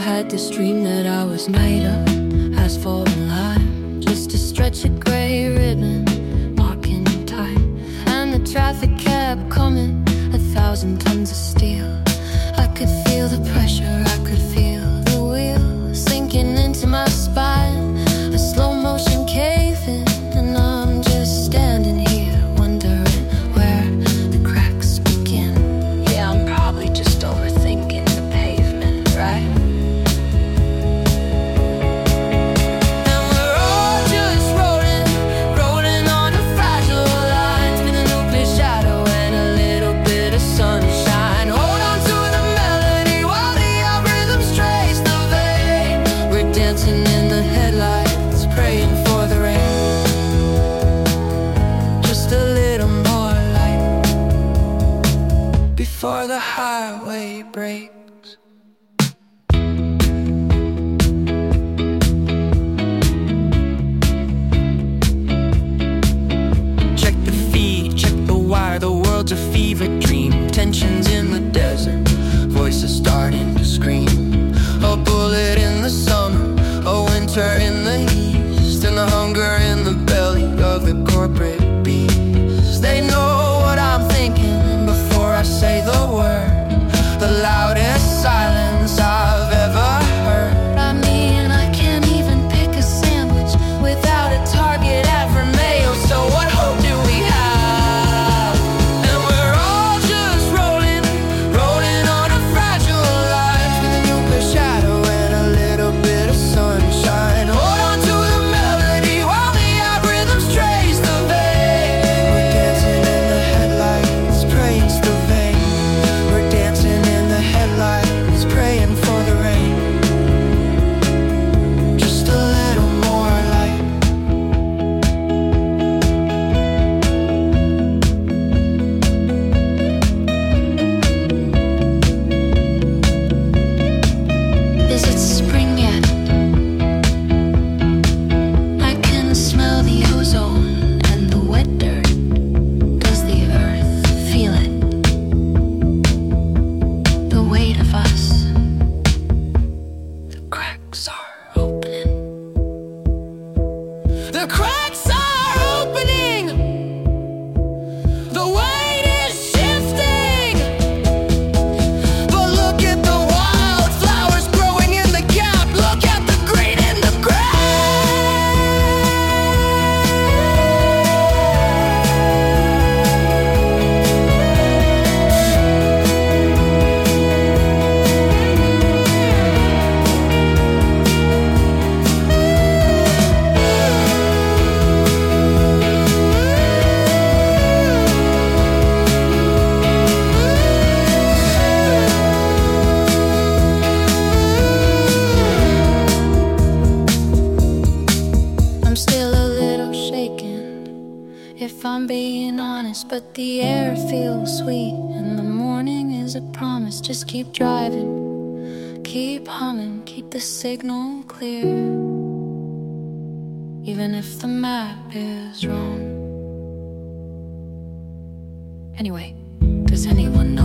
had this dream that I was made of asphalt and lime, just a stretch of gray ribbon marking time. And the traffic kept coming, 1,000 tons of steel. I could feel the pressure, I could feel the wheel sinking into my spine, a slow motion caving, and I'm just standing here wondering where the cracks begin. Yeah, I'm probably just overthinking the pavement, right? And we're all just rolling on a fragile line, with an open shadow and a little bit of sunshine. Hold on to the melody while the algorithms trace the vein. We're dancing in the headlights, praying for the rain. Just a little more light before the highway breaks. Check the feed, check the wire, the world's a fever dream. Tensions in the desert, voices starting to scream. A bullet in the summer, a winter in the east, and the hunger in the belly of the corporate beast. They know what I'm thinking before I say the word, the loudest silence I've ever heard. I mean, I can't even pick a sandwich without a Target ad for mayo, so what hope do we have? And we're all just rolling on a fragile line, with a new shadow and a little bit of sunshine. Hold on to the melody while the algorithms trace the vein. We're dancing in the headlights, praying the vein. We're dancing in the headlights, praying for the rain. Just a little more light. Is it spring yet? I can smell the ozone and the wet dirt. Does the earth feel it? The weight of us. The cracks are opening. The cracks are opening. The weight is shifting. But look at the wildflowers growing in the gap. Look at the green in the I'm still a little shaken, if I'm being honest, but the air feels sweet and the morning is a promise. Just keep driving, keep humming, keep the signal clear, even if the map is wrong. Anyway, does anyone know